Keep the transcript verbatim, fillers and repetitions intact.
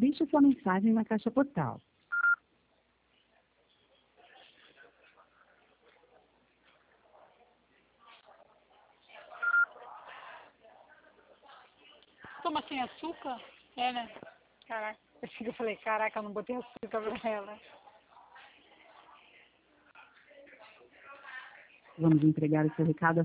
Deixe sua mensagem na caixa postal. Toma sem açúcar? É, né? Caraca. Eu falei, caraca, eu não botei açúcar pra ela. Vamos entregar o seu recado